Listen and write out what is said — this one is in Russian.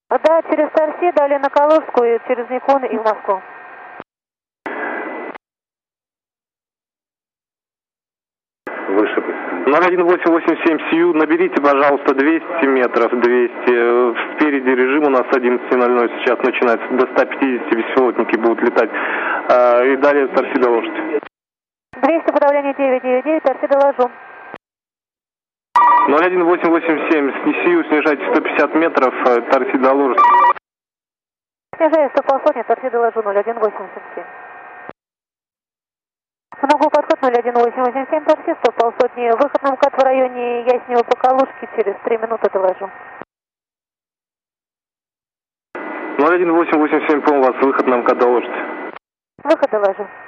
Да, через Торси, далее на Калужскую, через Никон и в Москву. Выше. 01887 Сью, наберите, пожалуйста, 200 метров, 200. Впереди режим у нас 11:00 сейчас начинается. До 150 беспилотники будут летать. И далее Торси доложите. 200, подавление 999, Торси доложу. 01887 Сью, снижайте 150 метров, Торси доложите. Снижаю 100 Торси доложу 01887. Много подход 01887, Торси 100 выход на МКАД в районе Яснева по Калужке, через 3 минуты доложу. 01887, по-моему, вас выход на МКАД доложите. Выход доложу.